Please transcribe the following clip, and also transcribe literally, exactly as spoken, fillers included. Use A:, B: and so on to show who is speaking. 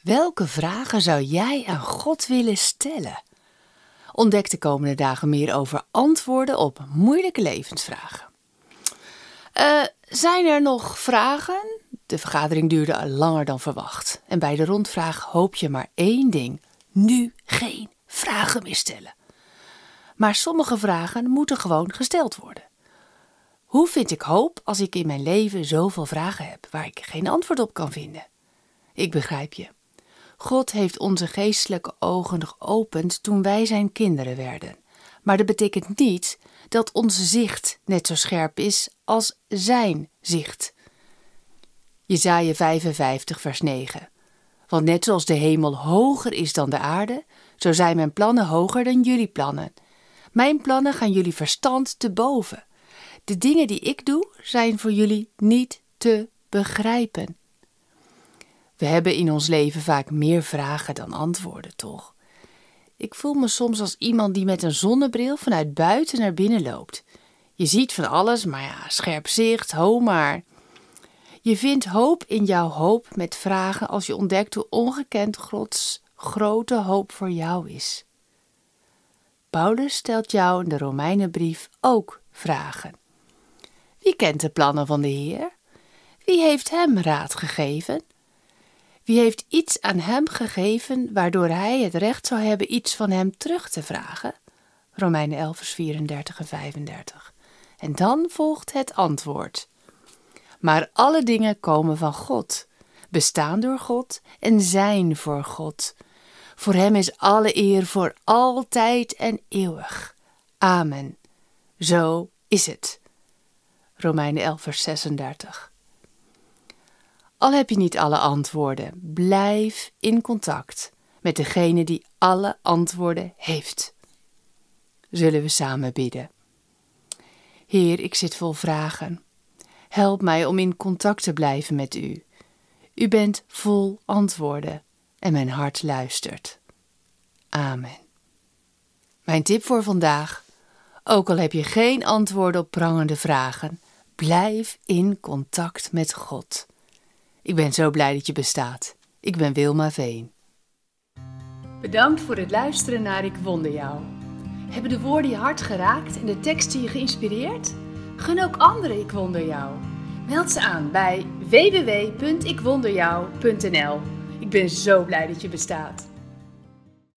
A: Welke vragen zou jij aan God willen stellen? Ontdek de komende dagen meer over antwoorden op moeilijke levensvragen. Uh, zijn er nog vragen? De vergadering duurde al langer dan verwacht. En bij de rondvraag hoop je maar één ding. Nu geen vragen meer stellen. Maar sommige vragen moeten gewoon gesteld worden. Hoe vind ik hoop als ik in mijn leven zoveel vragen heb waar ik geen antwoord op kan vinden? Ik begrijp je. God heeft onze geestelijke ogen geopend toen wij zijn kinderen werden. Maar dat betekent niet dat onze zicht net zo scherp is als zijn zicht. Jesaja vijfenvijftig vers negen. Want net zoals de hemel hoger is dan de aarde, zo zijn mijn plannen hoger dan jullie plannen. Mijn plannen gaan jullie verstand te boven. De dingen die ik doe, zijn voor jullie niet te begrijpen. We hebben in ons leven vaak meer vragen dan antwoorden, toch? Ik voel me soms als iemand die met een zonnebril vanuit buiten naar binnen loopt. Je ziet van alles, maar ja, scherp zicht, ho maar. Je vindt hoop in jouw hoop met vragen als je ontdekt hoe ongekend Gods grote hoop voor jou is. Paulus stelt jou in de Romeinenbrief ook vragen. Wie kent de plannen van de Heer? Wie heeft hem raad gegeven? Wie heeft iets aan hem gegeven waardoor hij het recht zou hebben iets van hem terug te vragen? Romeinen elf vers vierendertig en vijfendertig. En dan volgt het antwoord. Maar alle dingen komen van God, bestaan door God en zijn voor God. Voor hem is alle eer voor altijd en eeuwig. Amen. Zo is het. Romeinen elf vers zesendertig. Al heb je niet alle antwoorden, blijf in contact met degene die alle antwoorden heeft. Zullen we samen bidden? Heer, ik zit vol vragen. Help mij om in contact te blijven met u. U bent vol antwoorden en mijn hart luistert. Amen. Mijn tip voor vandaag: ook al heb je geen antwoorden op prangende vragen, blijf in contact met God. Ik ben zo blij dat je bestaat. Ik ben Wilma Veen. Bedankt voor het luisteren naar Ik Wonder Jou. Hebben de woorden je hart geraakt en de teksten je geïnspireerd? Gun ook anderen Ik Wonder Jou. Meld ze aan bij w w w punt ik wonder jou punt n l. Ik ben zo blij dat je bestaat.